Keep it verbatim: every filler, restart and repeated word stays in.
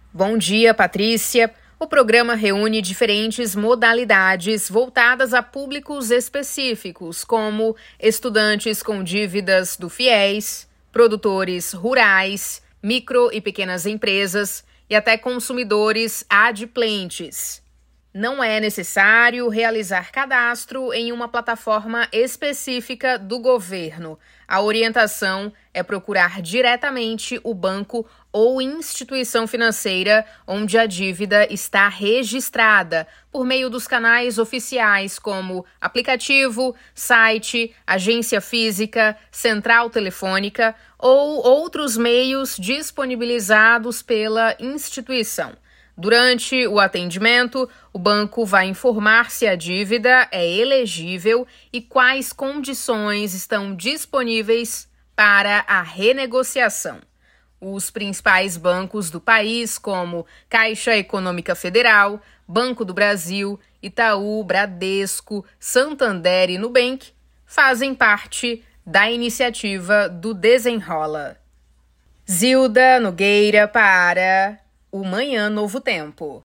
Bom dia, Patrícia. O programa reúne diferentes modalidades voltadas a públicos específicos, como estudantes com dívidas do FIES, produtores rurais, micro e pequenas empresas e até consumidores adimplentes. Não é necessário realizar cadastro em uma plataforma específica do governo. A orientação é procurar diretamente o banco ou instituição financeira onde a dívida está registrada, por meio dos canais oficiais como aplicativo, site, agência física, central telefônica ou outros meios disponibilizados pela instituição. Durante o atendimento, o banco vai informar se a dívida é elegível e quais condições estão disponíveis para a renegociação. Os principais bancos do país, como Caixa Econômica Federal, Banco do Brasil, Itaú, Bradesco, Santander e Nubank, fazem parte da iniciativa do Desenrola. Zilda Nogueira para o Manhã Novo Tempo.